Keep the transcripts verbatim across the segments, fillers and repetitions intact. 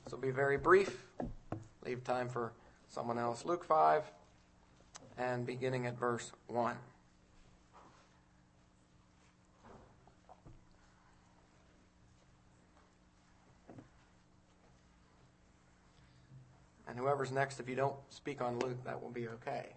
This will be very brief. Leave time for someone else. Luke five, and beginning at verse one. And whoever's next, if you don't speak on Luke, that will be okay.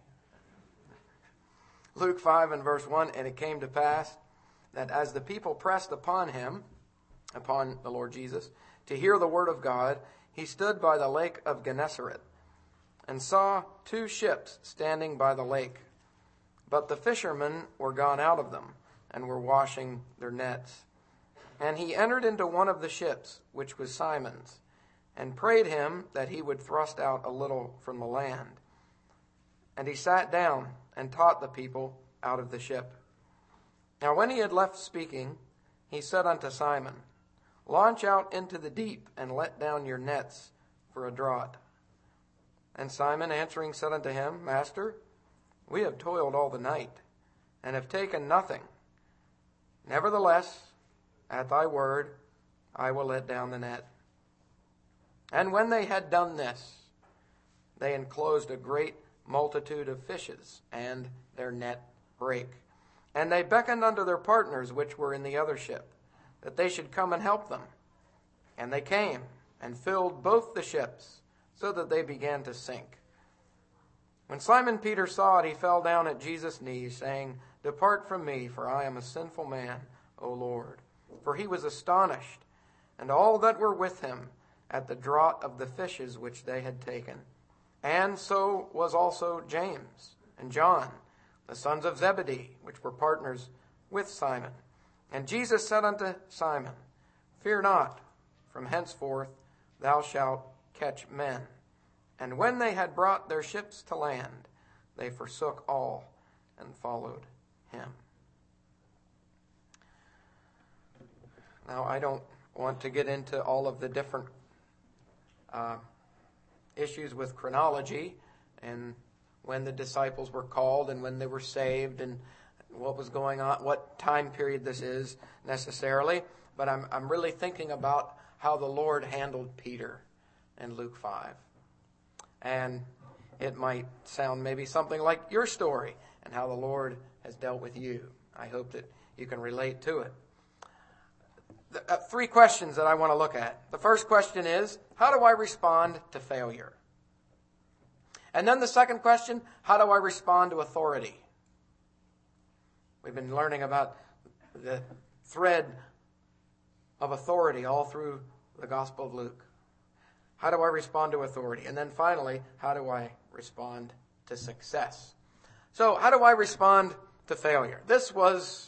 Luke five and verse one, and it came to pass that as the people pressed upon him, upon the Lord Jesus, to hear the word of God, he stood by the lake of Gennesaret, and saw two ships standing by the lake. But the fishermen were gone out of them, and were washing their nets. And he entered into one of the ships, which was Simon's, and prayed him that he would thrust out a little from the land. And he sat down and taught the people out of the ship. Now when he had left speaking, he said unto Simon, Launch out into the deep, and let down your nets for a draught. And Simon answering said unto him, Master, we have toiled all the night, and have taken nothing. Nevertheless, at thy word, I will let down the net. And when they had done this, they enclosed a great multitude of fishes, and their net brake. And they beckoned unto their partners which were in the other ship, that they should come and help them. And they came, and filled both the ships, so that they began to sink. When Simon Peter saw it, he fell down at Jesus' knees, saying, Depart from me, for I am a sinful man, O Lord. For he was astonished, and all that were with him, at the draught of the fishes which they had taken. And so was also James and John, the sons of Zebedee, which were partners with Simon. And Jesus said unto Simon, Fear not, from henceforth thou shalt catch men. And when they had brought their ships to land, they forsook all and followed him. Now, I don't want to get into all of the different uh, issues with chronology and when the disciples were called and when they were saved and what was going on, what time period this is necessarily. But I'm I'm really thinking about how the Lord handled Peter in Luke five. And it might sound maybe something like your story and how the Lord has dealt with you. I hope that you can relate to it. The, uh, three questions that I want to look at. The first question is, how do I respond to failure? And then the second question, how do I respond to authority? We've been learning about the thread of authority all through the Gospel of Luke. How do I respond to authority? And then finally, how do I respond to success? So, how do I respond to failure? This was,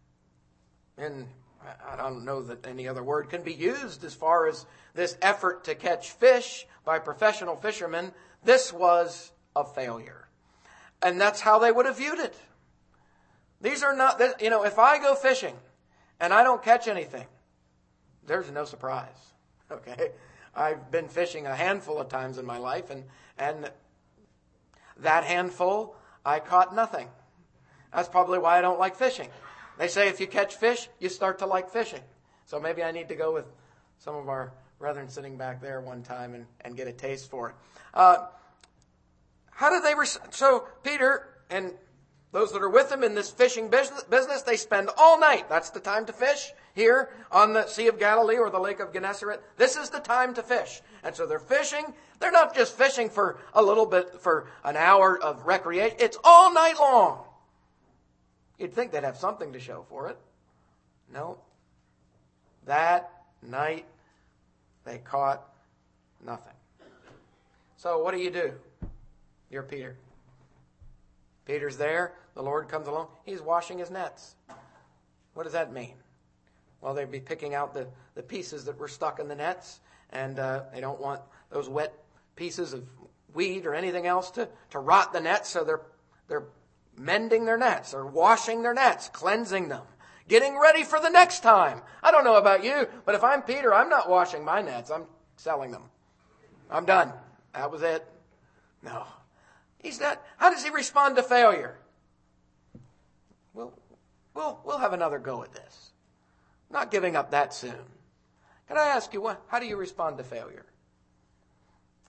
in I don't know that any other word can be used as far as this effort to catch fish by professional fishermen. This was a failure. And that's how they would have viewed it. These are not, you know, if I go fishing and I don't catch anything, there's no surprise. Okay? I've been fishing a handful of times in my life, and, and that handful, I caught nothing. That's probably why I don't like fishing. They say if you catch fish, you start to like fishing. So maybe I need to go with some of our brethren sitting back there one time and, and get a taste for it. Uh, how did they... Res- so Peter and those that are with him in this fishing business, business, they spend all night. That's the time to fish here on the Sea of Galilee or the Lake of Gennesaret. This is the time to fish. And so they're fishing. They're not just fishing for a little bit, for an hour of recreation. It's all night long. You'd think they'd have something to show for it. No. That night, they caught nothing. So what do you do? You're Peter. Peter's there. The Lord comes along. He's washing his nets. What does that mean? Well, they'd be picking out the, the pieces that were stuck in the nets, and uh, they don't want those wet pieces of weed or anything else to, to rot the nets, so they're they're mending their nets, or washing their nets, cleansing them, getting ready for the next time. I don't know about you, but if I'm Peter, I'm not washing my nets. I'm selling them. I'm done. That was it. No. He's not. How does he respond to failure? We'll, we'll, we'll have another go at this. Not giving up that soon. Can I ask you, what? How do you respond to failure?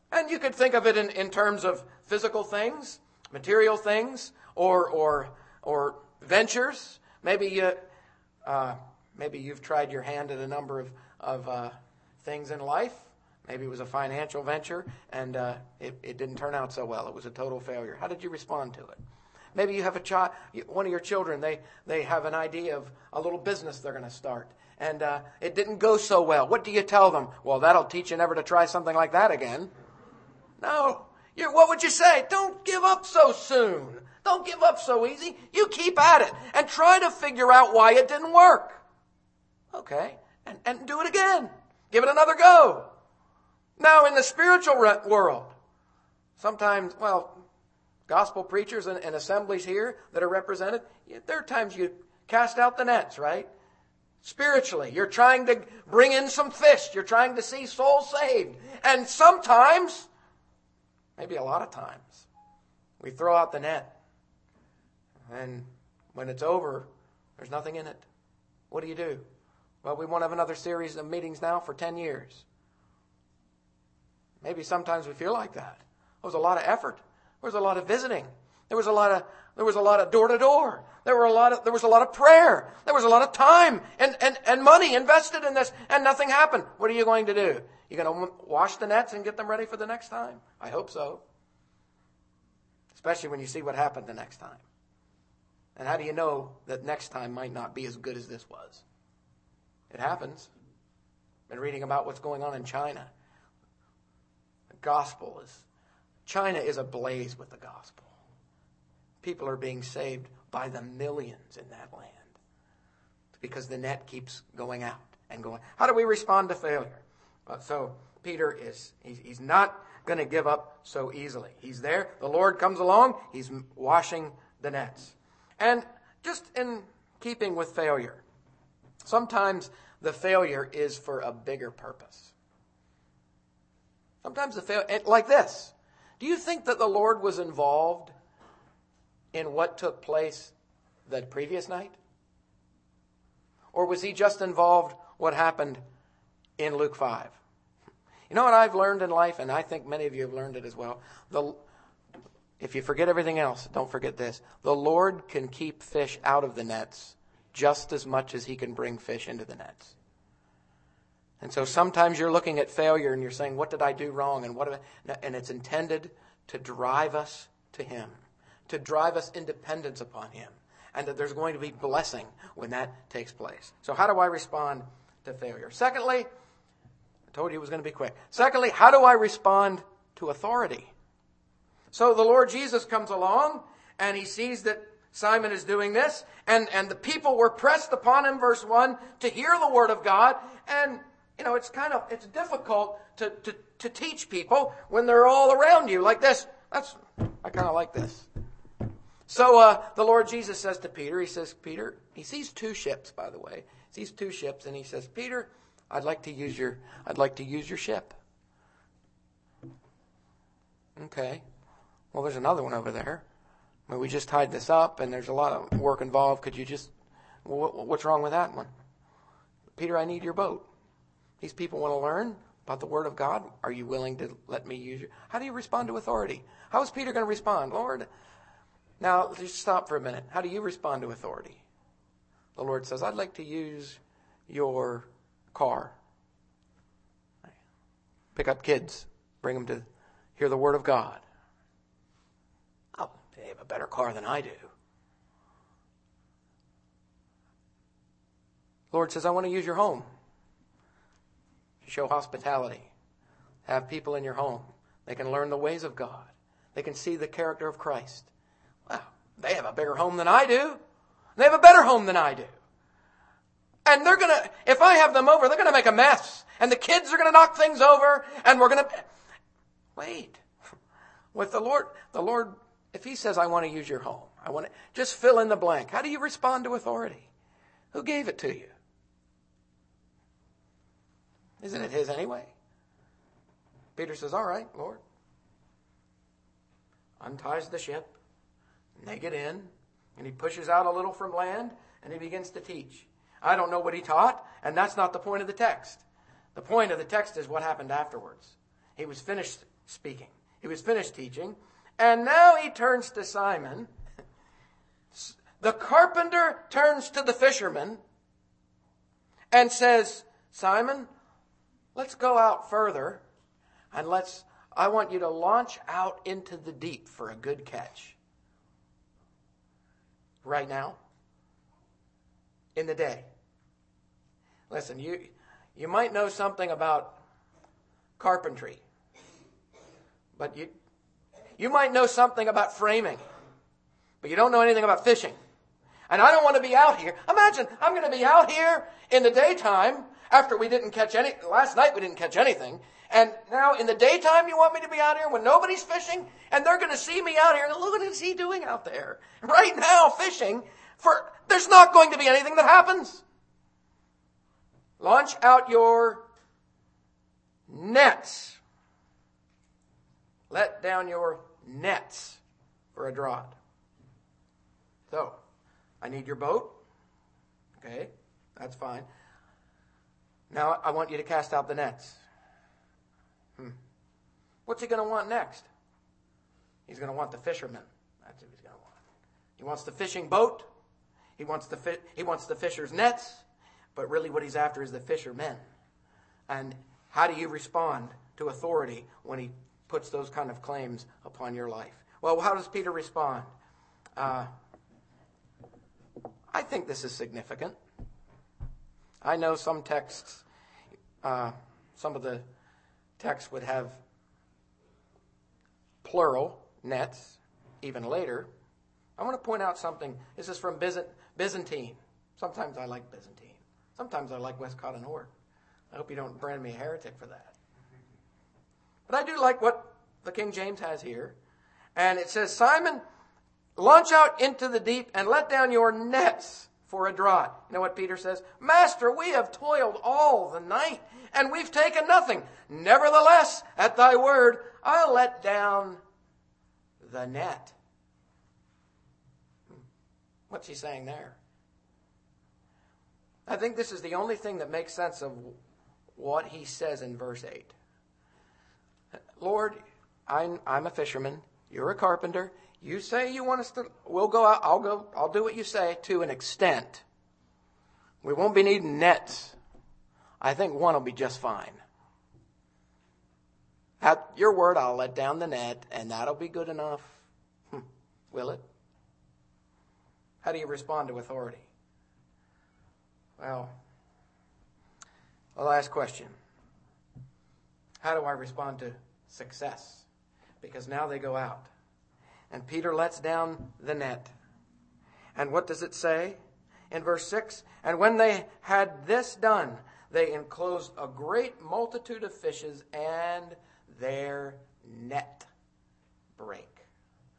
And you could think of it in, in terms of physical things, material things, or or or ventures. Maybe you, uh, maybe you've tried your hand at a number of of uh, things in life. Maybe it was a financial venture, and uh, it, it didn't turn out so well. It was a total failure. How did you respond to it? Maybe you have a child, one of your children. They they have an idea of a little business they're going to start, and uh, it didn't go so well. What do you tell them? Well, that'll teach you never to try something like that again. No. You, what would you say? Don't give up so soon. Don't give up so easy. You keep at it and try to figure out why it didn't work. Okay. And, and do it again. Give it another go. Now, in the spiritual re- world, sometimes, well, gospel preachers and, and assemblies here that are represented, there are times you cast out the nets, right? Spiritually, you're trying to bring in some fish. You're trying to see souls saved. And sometimes, maybe a lot of times, we throw out the net. And when it's over, there's nothing in it. What do you do? Well, we won't have another series of meetings now for ten years. Maybe sometimes we feel like that. There was a lot of effort. There was a lot of visiting. There was a lot of there was a lot of door to door. There were a lot of there was a lot of prayer. There was a lot of time and, and, and money invested in this, and nothing happened. What are you going to do? You going to wash the nets and get them ready for the next time? I hope so. Especially when you see what happened the next time. And how do you know that next time might not be as good as this was? It happens. Been reading about what's going on in China. The gospel is, China is ablaze with the gospel. People are being saved by the millions in that land. Because the net keeps going out and going. How do we respond to failure? Well, so Peter is, he's, he's not going to give up so easily. He's there. The Lord comes along. He's washing the nets. And just in keeping with failure, sometimes the failure is for a bigger purpose. Sometimes the failure, like this. Do you think that the Lord was involved in what took place the previous night? Or was he just involved what happened in Luke five? You know what I've learned in life, and I think many of you have learned it as well. The, if you forget everything else, don't forget this. The Lord can keep fish out of the nets just as much as he can bring fish into the nets. And so sometimes you're looking at failure and you're saying, what did I do wrong? And what? And it's intended to drive us to him, to drive us in dependence upon him, and that there's going to be blessing when that takes place. So how do I respond to failure? Secondly, I told you it was going to be quick. Secondly, how do I respond to authority? So the Lord Jesus comes along and he sees that Simon is doing this, and, and the people were pressed upon him, verse one, to hear the word of God. And, you know, it's kind of, it's difficult to, to, to teach people when they're all around you like this. That's, I kind of like this. So uh, the Lord Jesus says to Peter, he says, Peter, he sees two ships, by the way. He sees two ships, and he says, Peter, I'd like to use your, I'd like to use your ship. Okay. Well, there's another one over there. I mean, we just tied this up, and there's a lot of work involved. Could you just, what, what's wrong with that one? Peter, I need your boat. These people want to learn about the Word of God. Are you willing to let me use your... How do you respond to authority? How is Peter going to respond? Lord, now just stop for a minute. How do you respond to authority? The Lord says, I'd like to use your car. Pick up kids. Bring them to hear the Word of God. Oh, they have a better car than I do. The Lord says, I want to use your home. Show hospitality. Have people in your home. They can learn the ways of God. They can see the character of Christ. Well, they have a bigger home than I do. They have a better home than I do. And they're going to, if I have them over, they're going to make a mess. And the kids are going to knock things over. And we're going to, wait. With the Lord, the Lord, if he says, I want to use your home, I want to, just fill in the blank. How do you respond to authority? Who gave it to you? Isn't it his anyway? Peter says, all right, Lord. Unties the ship. And they get in. And he pushes out a little from land. And he begins to teach. I don't know what he taught. And that's not the point of the text. The point of the text is what happened afterwards. He was finished speaking. He was finished teaching. And now he turns to Simon. The carpenter turns to the fisherman and says, Simon, let's go out further and let's, I want you to launch out into the deep for a good catch. Right now, in the day. Listen, you, you might know something about carpentry, but you, you might know something about framing, but you don't know anything about fishing. And I don't want to be out here. Imagine, I'm going to be out here in the daytime after we didn't catch any, last night we didn't catch anything. And now in the daytime you want me to be out here when nobody's fishing? And they're going to see me out here and look what is he doing out there? Right now fishing, for there's not going to be anything that happens. Launch out your nets. Let down your nets for a draught. So, I need your boat. Okay, that's fine. Now I want you to cast out the nets. Hmm. What's he going to want next? He's going to want the fishermen. That's what he's going to want. He wants the fishing boat. He wants the fi- he wants the fisher's nets. But really what he's after is the fishermen. And how do you respond to authority when he puts those kind of claims upon your life? Well, how does Peter respond? Uh, I think this is significant. I know some texts, uh, some of the texts would have plural nets, even later. I want to point out something. This is from Byzant- Byzantine. Sometimes I like Byzantine. Sometimes I like Westcott and Hort. I hope you don't brand me a heretic for that. But I do like what the King James has here. And it says, Simon, launch out into the deep and let down your nets for a draught. You know what Peter says? Master, we have toiled all the night and we've taken nothing. Nevertheless, at thy word, I'll let down the net. What's he saying there? I think this is the only thing that makes sense of what he says in verse eight. Lord, I'm, I'm a fisherman. You're a carpenter. You say you want us to, we'll go out. I'll go, I'll do what you say to an extent. We won't be needing nets. I think one will be just fine. At your word, I'll let down the net and that'll be good enough. Hm. Will it? How do you respond to authority? Well, the last question. How do I respond to success? Because now they go out. And Peter lets down the net. And what does it say? In verse six, and when they had this done, they enclosed a great multitude of fishes, and their net brake.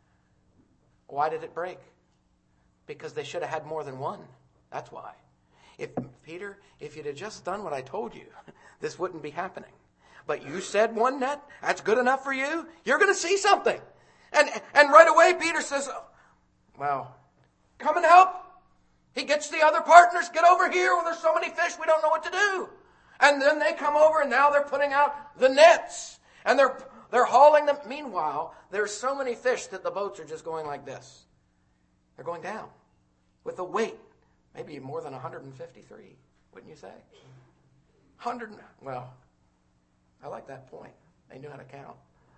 Why did it break? Because they should have had more than one. That's why. If Peter, if you'd have just done what I told you, this wouldn't be happening. But you said one net, that's good enough for you? You're going to see something. And and right away Peter says, well, come and help. He gets the other partners, get over here. Well, there's so many fish, we don't know what to do. And then they come over and now they're putting out the nets. And they're they're hauling them. Meanwhile, there's so many fish that the boats are just going like this. They're going down with a weight. Maybe more than one hundred fifty-three, wouldn't you say? one hundred, well, I like that point. They knew how to count.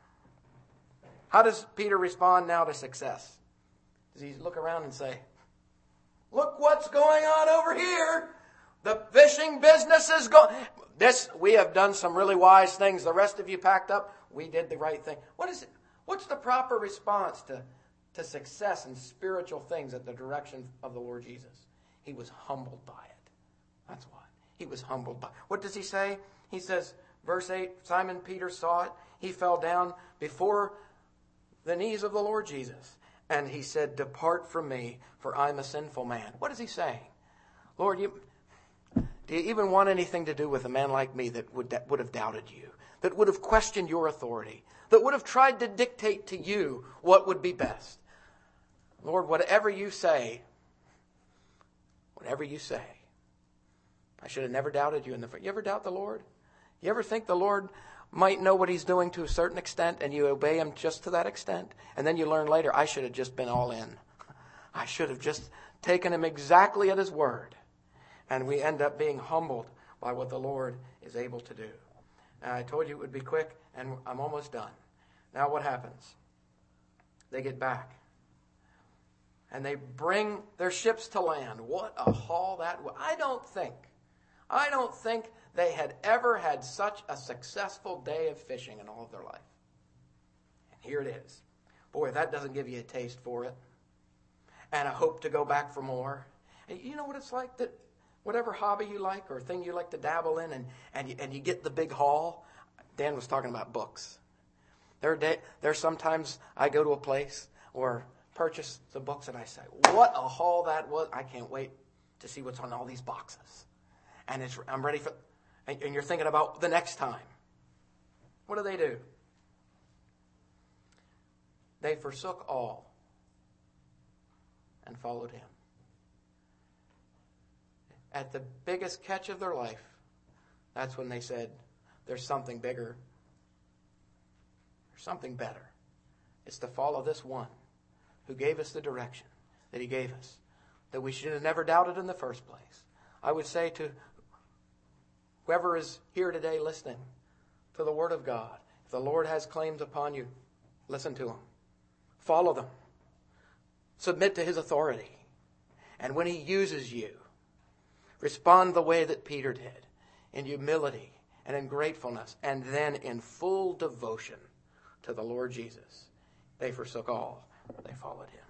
How does Peter respond now to success? Does he look around and say, look what's going on over here. The fishing business is going. This, we have done some really wise things. The rest of you packed up. We did the right thing. What is it? What's the proper response to, to success and spiritual things at the direction of the Lord Jesus? He was humbled by it. That's why. He was humbled by it. What does he say? He says, verse eight, Simon Peter saw it. He fell down before the knees of the Lord Jesus. And he said, depart from me, for I'm a sinful man. What is he saying? Lord, you, do you even want anything to do with a man like me that would, that would have doubted you, that would have questioned your authority, that would have tried to dictate to you what would be best? Lord, whatever you say, whatever you say, I should have never doubted you in the first. You ever doubt the Lord? You ever think the Lord might know what he's doing to a certain extent, and you obey him just to that extent. And then you learn later, I should have just been all in. I should have just taken him exactly at his word. And we end up being humbled by what the Lord is able to do. Now, I told you it would be quick, and I'm almost done. Now what happens? They get back. And they bring their ships to land. What a haul that was. I don't think, I don't think they had ever had such a successful day of fishing in all of their life. And here it is. Boy, that doesn't give you a taste for it. And a hope to go back for more. And you know what it's like that whatever hobby you like or thing you like to dabble in and, and, you, and you get the big haul. Dan was talking about books. There are, day, there are sometimes I go to a place or purchase the books and I say, what a haul that was. I can't wait to see what's on all these boxes. And it's, I'm ready for, and, and you're thinking about the next time. What do they do? They forsook all and followed him. At the biggest catch of their life, that's when they said, there's something bigger. There's something better. It's to follow this one who gave us the direction that he gave us, that we should have never doubted in the first place. I would say to whoever is here today listening to the Word of God, if the Lord has claims upon you, listen to him. Follow them. Submit to his authority. And when he uses you, respond the way that Peter did, in humility and in gratefulness, and then in full devotion to the Lord Jesus. They forsook all. They followed him.